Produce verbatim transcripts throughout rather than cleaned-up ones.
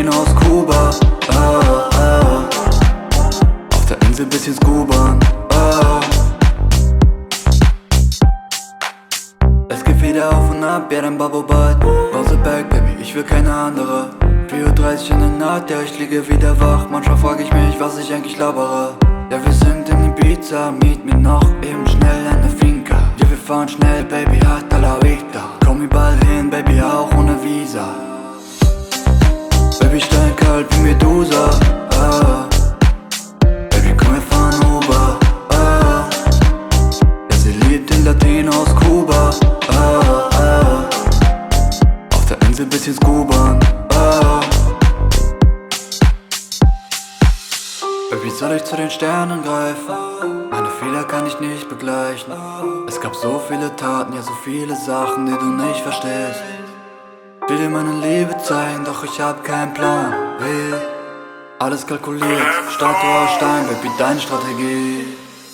Latino aus Kuba. Oh, oh. Auf der Insel bisschen Scuban. Oh. Es geht wieder auf und ab, ja dann Bubble bald. Pause back, Baby, ich will keine andere. vier Uhr dreißig in der Nacht, ja ich liege wieder wach. Manchmal frag ich mich, was ich eigentlich labere. Ja wir sind in Ibiza, miet mir noch eben schnell eine Finca. Ja wir fahren schnell, Baby, hasta la vista. Komm überall hin, Baby, auch ohne Visa. Baby, steinkalt wie Medusa. Ah. Baby, komm, wir fahren Uber. Ah. Ja, sie liebt den Latino aus Kuba. Ah, ah. Auf der Insel bisschen Scuban. Ah. Baby, soll ich zu den Sternen greifen? Meine Fehler kann ich nicht begleichen. Es gab so viele Taten, ja so viele Sachen, die du nicht verstehst. Will dir meine Liebe zeigen, doch ich hab keinen Plan. Will alles kalkuliert, Statue aus Stein, Baby, deine Strategie.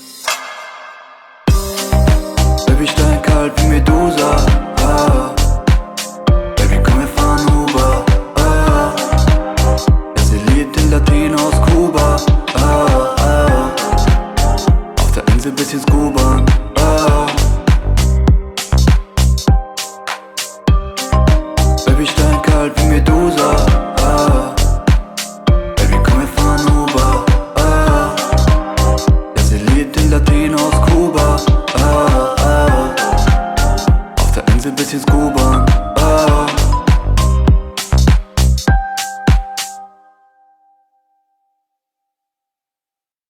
Baby, steinkalt wie Medusa. Ah. Baby, komm, wir fahren Uber. Ah. Ja, sie liebt den Latino aus Kuba. Ah, ah. Auf der Insel bisschen Scuban. Ah. Baby, steinkalt wie Medusa. Ah. Baby, komm, wir fahren Uber. Ah. Ja, sie liebt den Latino aus Kuba. Ah, ah. Auf der Insel bisschen Scuba.